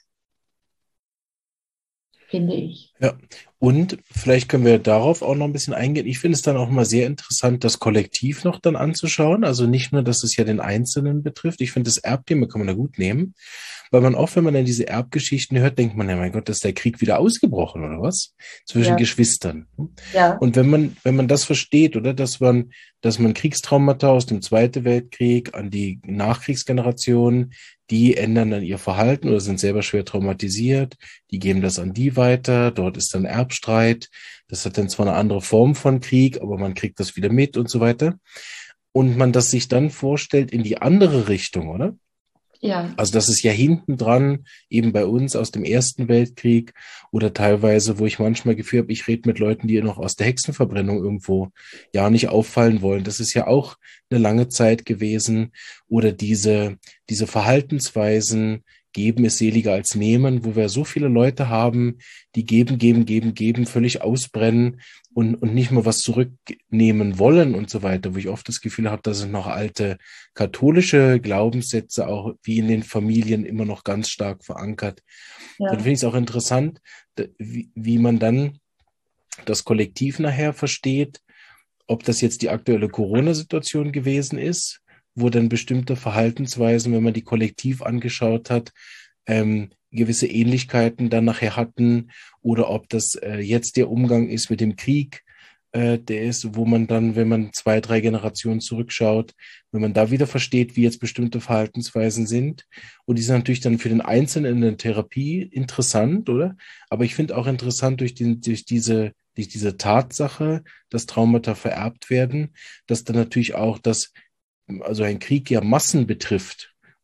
finde ich.
Ja, und vielleicht können wir darauf auch noch ein bisschen eingehen. Ich finde es dann auch mal sehr interessant, das Kollektiv noch dann anzuschauen. Also nicht nur, dass es ja den Einzelnen betrifft. Ich finde, das Erbthema kann man da gut nehmen, weil man oft, wenn man dann diese Erbgeschichten hört, denkt man, ja, mein Gott, ist der Krieg wieder ausgebrochen oder was? Zwischen
Ja,
Geschwistern.
ja,
Und wenn man, wenn man das versteht, oder, dass man, dass man Kriegstraumata aus dem Zweiten Weltkrieg an die Nachkriegsgeneration, die ändern dann ihr Verhalten oder sind selber schwer traumatisiert, die geben das an die weiter, dort ist dann Erbstreit, das hat dann zwar eine andere Form von Krieg, aber man kriegt das wieder mit und so weiter. Und man das sich dann vorstellt in die andere Richtung, oder?
ja,
Also das ist ja hinten dran, eben bei uns aus dem Ersten Weltkrieg oder teilweise, wo ich manchmal Gefühl habe, ich rede mit Leuten, die noch aus der Hexenverbrennung irgendwo ja nicht auffallen wollen. Das ist ja auch eine lange Zeit gewesen. Oder diese, diese Verhaltensweisen, geben ist seliger als nehmen, wo wir so viele Leute haben, die geben, geben, geben, geben, völlig ausbrennen und, und nicht mal was zurücknehmen wollen und so weiter, wo ich oft das Gefühl habe, da sind noch alte katholische Glaubenssätze auch wie in den Familien immer noch ganz stark verankert. Dann
ja,
finde ich es auch interessant, wie, wie man dann das Kollektiv nachher versteht, ob das jetzt die aktuelle Corona-Situation gewesen ist, wo dann bestimmte Verhaltensweisen, wenn man die kollektiv angeschaut hat, ähm, gewisse Ähnlichkeiten dann nachher hatten, oder ob das äh, jetzt der Umgang ist mit dem Krieg, äh, der ist, wo man dann, wenn man zwei, drei Generationen zurückschaut, wenn man da wieder versteht, wie jetzt bestimmte Verhaltensweisen sind. Und die sind natürlich dann für den Einzelnen in der Therapie interessant, oder? Aber ich finde auch interessant durch, den, durch diese durch diese Tatsache, dass Traumata vererbt werden, dass dann natürlich auch das, also ein Krieg ja Massen betrifft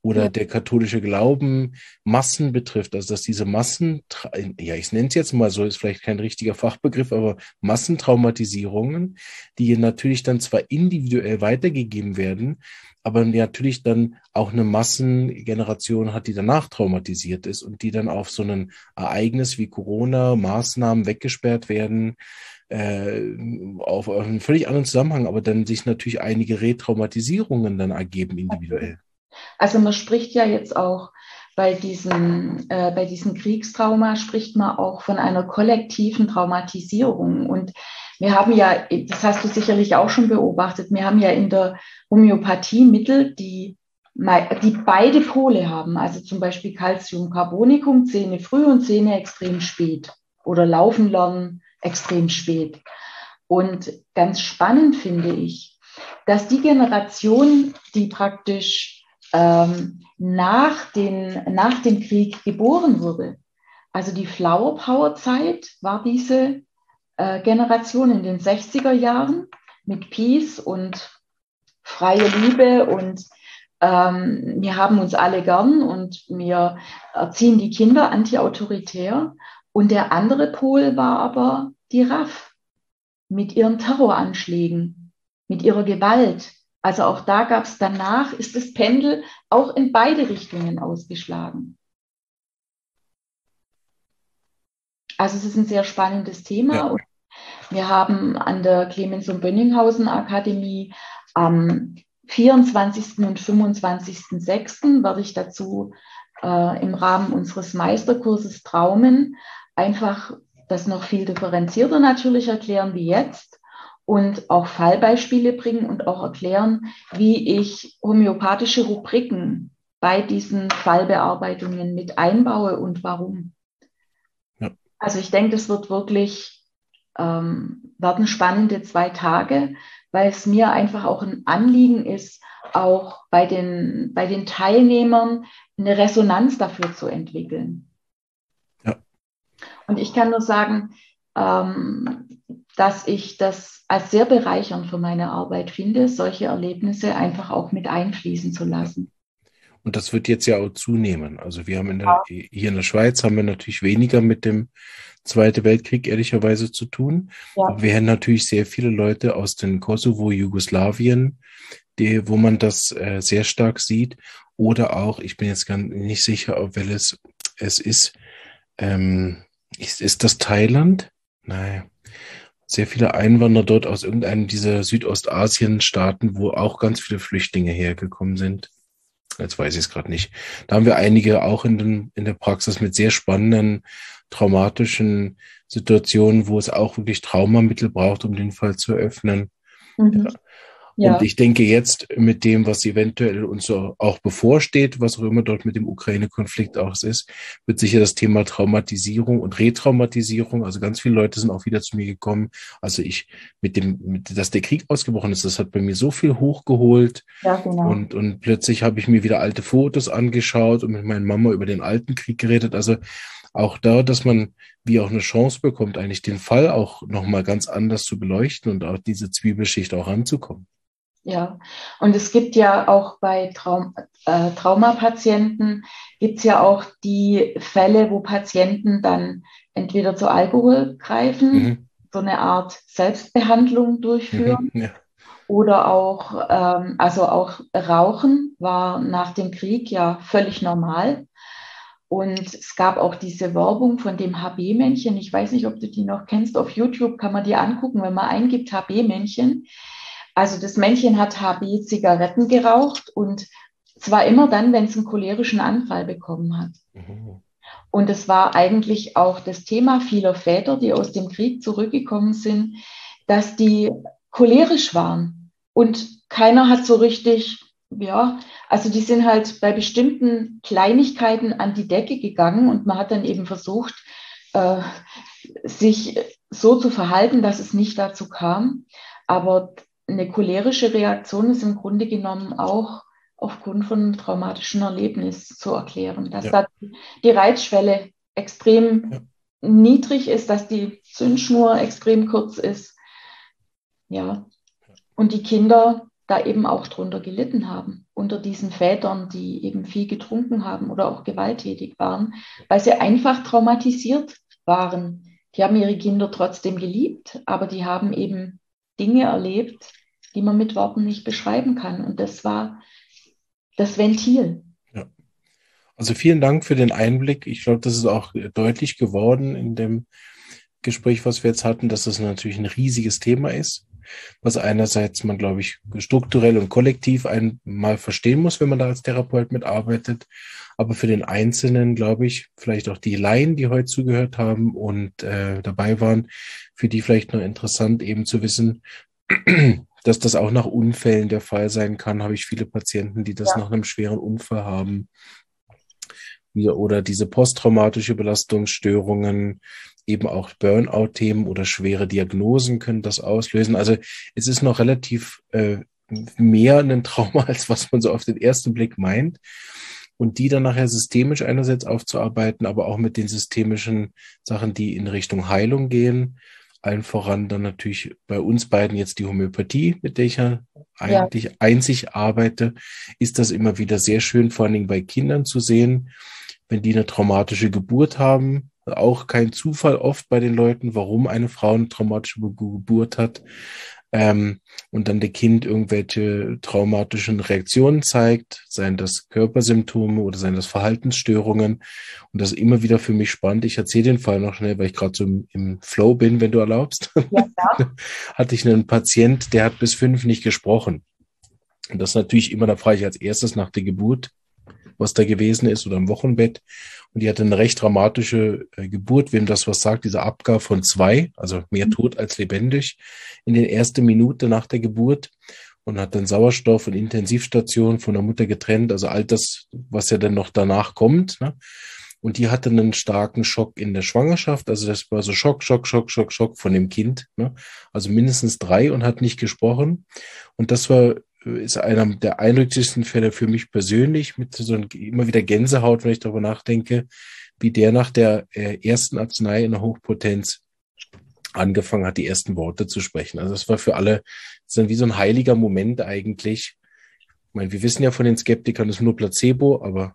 oder
Ja.
der katholische Glauben Massen betrifft, also dass diese Massen, ja, ich nenne es jetzt mal so, ist vielleicht kein richtiger Fachbegriff, aber Massentraumatisierungen, die natürlich dann zwar individuell weitergegeben werden, aber natürlich dann auch eine Massengeneration hat, die danach traumatisiert ist und die dann auf so ein Ereignis wie Corona, Maßnahmen weggesperrt werden, äh, auf, auf einen völlig anderen Zusammenhang, aber dann sich natürlich einige Retraumatisierungen dann ergeben individuell.
Also man spricht ja jetzt auch bei diesen, äh, bei diesem Kriegstrauma, spricht man auch von einer kollektiven Traumatisierung. Und wir haben ja, das hast du sicherlich auch schon beobachtet, wir haben ja in der Homöopathie Mittel, die, die beide Pole haben. Also zum Beispiel Calciumcarbonicum, Zähne früh und Zähne extrem spät. Oder Laufen lernen extrem spät. Und ganz spannend finde ich, dass die Generation, die praktisch ähm, nach, den, nach dem Krieg geboren wurde, also die Flower Power Zeit war diese äh, Generation in den sechziger Jahren mit Peace und freie Liebe und ähm, wir haben uns alle gern und wir erziehen die Kinder anti-autoritär. Und der andere Pol war aber die R A F mit ihren Terroranschlägen, mit ihrer Gewalt. Also auch da gab es danach, ist das Pendel auch in beide Richtungen ausgeschlagen. Also es ist ein sehr spannendes Thema.
Ja.
Und wir haben an der Clemens- und Bönninghausen Akademie am vierundzwanzigsten und fünfundzwanzigsten sechsten werde ich dazu äh, im Rahmen unseres Meisterkurses Traumen einfach das noch viel differenzierter natürlich erklären wie jetzt und auch Fallbeispiele bringen und auch erklären, wie ich homöopathische Rubriken bei diesen Fallbearbeitungen mit einbaue und warum.
Ja.
Also ich denke, das wird wirklich, ähm, werden spannende zwei Tage, weil es mir einfach auch ein Anliegen ist, auch bei den, bei den Teilnehmern eine Resonanz dafür zu entwickeln.
Ja.
Und ich kann nur sagen, ähm, dass ich das als sehr bereichernd für meine Arbeit finde, solche Erlebnisse einfach auch mit einfließen zu lassen.
Und das wird jetzt ja auch zunehmen. Also wir haben in der, hier in der Schweiz haben wir natürlich weniger mit dem Zweiten Weltkrieg ehrlicherweise zu tun.
Ja.
Aber wir haben natürlich sehr viele Leute aus dem Kosovo, Jugoslawien, die, wo man das äh, sehr stark sieht. Oder auch, ich bin jetzt gar nicht sicher, ob welches es ist, ähm, ist, ist das Thailand? Nein. Sehr viele Einwanderer dort aus irgendeinem dieser Südostasien-Staaten, wo auch ganz viele Flüchtlinge hergekommen sind. Jetzt weiß ich es gerade nicht. Da haben wir einige auch in, den, in der Praxis mit sehr spannenden, traumatischen Situationen, wo es auch wirklich Traumamittel braucht, um den Fall zu eröffnen.
Mhm.
Ja.
Ja.
Und ich denke jetzt mit dem, was eventuell uns so auch bevorsteht, was auch immer dort mit dem Ukraine-Konflikt auch ist, wird sicher das Thema Traumatisierung und Retraumatisierung, also ganz viele Leute sind auch wieder zu mir gekommen. Also ich mit dem, mit, dass der Krieg ausgebrochen ist, das hat bei mir so viel hochgeholt.
Ja, genau.
Und, und plötzlich habe ich mir wieder alte Fotos angeschaut und mit meiner Mama über den alten Krieg geredet. Also auch da, dass man wie auch eine Chance bekommt, eigentlich den Fall auch nochmal ganz anders zu beleuchten und auch diese Zwiebelschicht auch ranzukommen.
Ja, und es gibt ja auch bei Traum, äh, Traumapatienten, gibt es ja auch die Fälle, wo Patienten dann entweder zu Alkohol greifen,
Mhm.
so eine Art Selbstbehandlung durchführen,
Mhm. Ja.
oder auch, ähm, also auch Rauchen war nach dem Krieg ja völlig normal. Und es gab auch diese Werbung von dem H B-Männchen. Ich weiß nicht, ob du die noch kennst. Auf YouTube kann man die angucken, wenn man eingibt H B-Männchen. Also das Männchen hat H B-Zigaretten geraucht und zwar immer dann, wenn es einen cholerischen Anfall bekommen hat.
Mhm.
Und es war eigentlich auch das Thema vieler Väter, die aus dem Krieg zurückgekommen sind, dass die cholerisch waren. Und keiner hat so richtig, ja, also die sind halt bei bestimmten Kleinigkeiten an die Decke gegangen und man hat dann eben versucht, äh, sich so zu verhalten, dass es nicht dazu kam. Aber eine cholerische Reaktion ist im Grunde genommen auch aufgrund von einem traumatischen Erlebnis zu erklären, dass
Ja.
da die Reizschwelle extrem
Ja.
niedrig ist, dass die Zündschnur extrem kurz ist. Ja. Und die Kinder da eben auch drunter gelitten haben, unter diesen Vätern, die eben viel getrunken haben oder auch gewalttätig waren, weil sie einfach traumatisiert waren. Die haben ihre Kinder trotzdem geliebt, aber die haben eben Dinge erlebt, die man mit Worten nicht beschreiben kann. Und das war das Ventil.
Ja. Also vielen Dank für den Einblick. Ich glaube, das ist auch deutlich geworden in dem Gespräch, was wir jetzt hatten, dass das natürlich ein riesiges Thema ist, was einerseits man, glaube ich, strukturell und kollektiv einmal verstehen muss, wenn man da als Therapeut mitarbeitet, aber für den Einzelnen, glaube ich, vielleicht auch die Laien, die heute zugehört haben und äh, dabei waren, für die vielleicht noch interessant eben zu wissen, dass das auch nach Unfällen der Fall sein kann. Habe ich viele Patienten, die das
Ja.
nach einem schweren Unfall haben. Oder diese posttraumatische Belastungsstörungen, eben auch Burnout-Themen oder schwere Diagnosen können das auslösen. Also es ist noch relativ äh, mehr ein Trauma, als was man so auf den ersten Blick meint. Und die dann nachher systemisch einerseits aufzuarbeiten, aber auch mit den systemischen Sachen, die in Richtung Heilung gehen. Allen voran dann natürlich bei uns beiden jetzt die Homöopathie, mit der ich ja eigentlich ja. einzig arbeite, ist das immer wieder sehr schön, vor allen Dingen bei Kindern zu sehen, wenn die eine traumatische Geburt haben. Auch kein Zufall oft bei den Leuten, warum eine Frau eine traumatische Geburt hat. Ähm, und dann der Kind irgendwelche traumatischen Reaktionen zeigt, seien das Körpersymptome oder seien das Verhaltensstörungen. Und das ist immer wieder für mich spannend. Ich erzähle den Fall noch schnell, weil ich gerade so im, im Flow bin, wenn du erlaubst.
Ja, klar.
Hatte ich einen Patient, der hat bis fünf nicht gesprochen. Und das natürlich immer, da frage ich als erstes nach der Geburt, was da gewesen ist oder im Wochenbett. Und die hatte eine recht dramatische äh, Geburt, wem das was sagt, dieser Abgar von zwei, also mehr tot als lebendig, in den ersten Minuten nach der Geburt und hat dann Sauerstoff und Intensivstation von der Mutter getrennt, also all das, was ja dann noch danach kommt. Ne? Und die hatte einen starken Schock in der Schwangerschaft, also das war so Schock, Schock, Schock, Schock, Schock von dem Kind, ne? Also mindestens drei und hat nicht gesprochen. Und das war ist einer der eindrücklichsten Fälle für mich persönlich, mit so ein, immer wieder Gänsehaut, wenn ich darüber nachdenke, wie der nach der äh, ersten Arznei in der Hochpotenz angefangen hat, die ersten Worte zu sprechen. Also das war für alle, das ist dann wie so ein heiliger Moment eigentlich. Ich meine, wir wissen ja von den Skeptikern, das ist nur Placebo, aber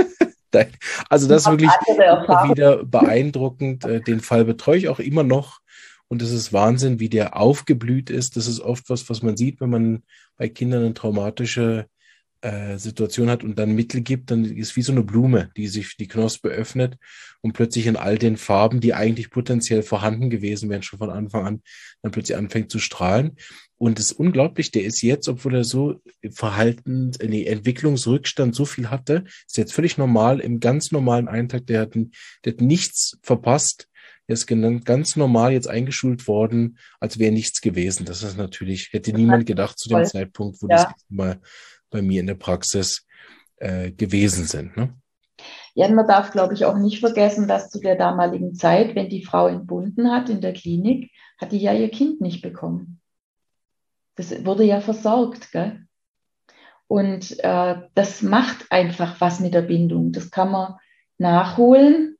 also das ist wirklich immer wieder beeindruckend. Den Fall betreue ich auch immer noch. Und es ist Wahnsinn, wie der aufgeblüht ist. Das ist oft was, was man sieht, wenn man bei Kindern eine traumatische äh, Situation hat und dann Mittel gibt, dann ist wie so eine Blume, die sich die Knospe öffnet und plötzlich in all den Farben, die eigentlich potenziell vorhanden gewesen wären, schon von Anfang an, dann plötzlich anfängt zu strahlen. Und es ist unglaublich, der ist jetzt, obwohl er so Verhalten, nee, Entwicklungsrückstand so viel hatte, ist jetzt völlig normal, im ganz normalen Alltag, der hat, der hat nichts verpasst. Er ist ganz normal jetzt eingeschult worden, als wäre nichts gewesen. Das ist natürlich, hätte niemand gedacht zu dem Voll. Zeitpunkt, wo ja. das mal bei mir in der Praxis äh, gewesen sind. Ne?
Ja, man darf, glaube ich, auch nicht vergessen, dass zu der damaligen Zeit, wenn die Frau entbunden hat in der Klinik, hat die ja ihr Kind nicht bekommen. Das wurde ja versorgt, gell? Und äh, das macht einfach was mit der Bindung. Das kann man nachholen.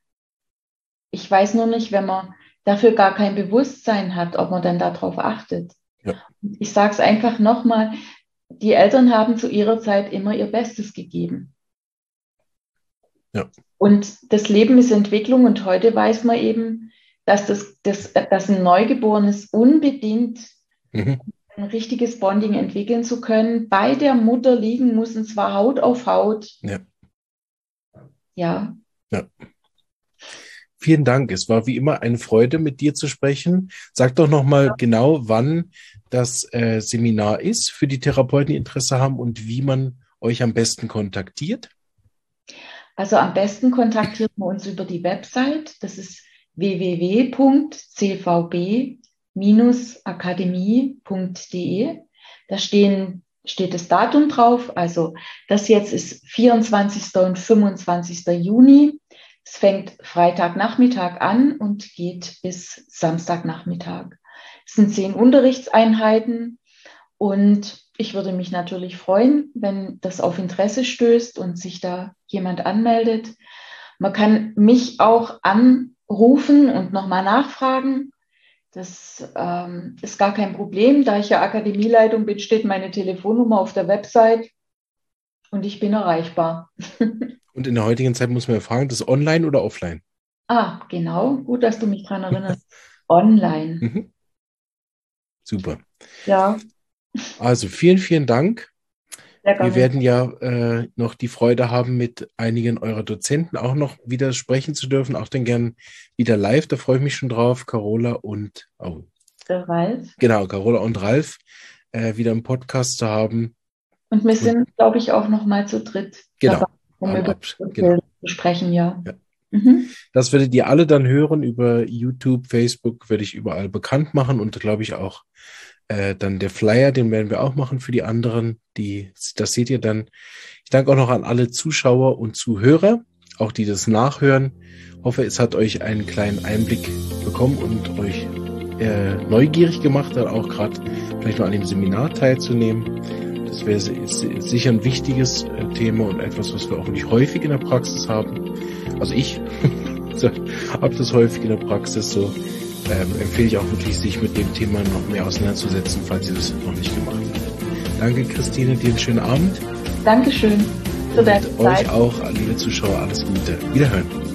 Ich weiß nur nicht, wenn man dafür gar kein Bewusstsein hat, ob man dann darauf achtet. Ja. Ich sage es einfach nochmal, die Eltern haben zu ihrer Zeit immer ihr Bestes gegeben.
Ja.
Und das Leben ist Entwicklung und heute weiß man eben, dass, das, das, dass ein Neugeborenes unbedingt mhm. ein richtiges Bonding entwickeln zu können, bei der Mutter liegen muss, und zwar Haut auf Haut.
Ja.
Ja.
Ja. Vielen Dank. Es war wie immer eine Freude, mit dir zu sprechen. Sag doch nochmal ja. genau, wann das äh, Seminar ist für die Therapeuten, die Interesse haben und wie man euch am besten kontaktiert.
Also am besten kontaktiert man uns über die Website. Das ist w w w punkt c v b Bindestrich akademie punkt d e. Da stehen, steht das Datum drauf. Also das jetzt ist vierundzwanzigster und fünfundzwanzigster Juni. Es fängt Freitagnachmittag an und geht bis Samstagnachmittag. Es sind zehn Unterrichtseinheiten und ich würde mich natürlich freuen, wenn das auf Interesse stößt und sich da jemand anmeldet. Man kann mich auch anrufen und nochmal nachfragen. Das ähm, ist gar kein Problem. Da ich ja Akademieleitung bin, steht meine Telefonnummer auf der Website und ich bin erreichbar.
Und in der heutigen Zeit muss man ja fragen, das ist online oder offline?
Ah, genau. Gut, dass du mich daran erinnerst. Online.
Mhm. Super.
Ja,
Also vielen, vielen Dank.
sehr
Wir
gerne.
werden ja äh, noch die Freude haben, mit einigen eurer Dozenten auch noch wieder sprechen zu dürfen, auch dann gern wieder live. Da freue ich mich schon drauf. Carola und, oh,
Der Ralf.
genau, Carola und Ralf äh, wieder im Podcast zu haben.
Und wir sind, glaube ich, auch noch mal zu dritt
Genau.
dabei, um
Alle
über
ab,
das
genau.
zu sprechen, ja.
Ja.
Mhm.
Das werdet ihr alle dann hören über YouTube, Facebook, werde ich überall bekannt machen und glaube ich auch äh, dann der Flyer, den werden wir auch machen für die anderen. Die, das seht ihr dann. Ich danke auch noch an alle Zuschauer und Zuhörer, auch die das nachhören. Hoffe, es hat euch einen kleinen Einblick bekommen und euch äh, neugierig gemacht, dann auch gerade vielleicht noch an dem Seminar teilzunehmen. Das wäre sicher ein wichtiges äh, Thema und etwas, was wir auch nicht häufig in der Praxis haben. Also ich habe das häufig in der Praxis, so ähm, empfehle ich auch wirklich, sich mit dem Thema noch mehr auseinanderzusetzen, falls ihr das noch nicht gemacht habt. Danke, Christine, dir einen schönen Abend.
Dankeschön für deine
Und
Zeit.
euch auch, liebe Zuschauer, alles Gute. Wiederhören.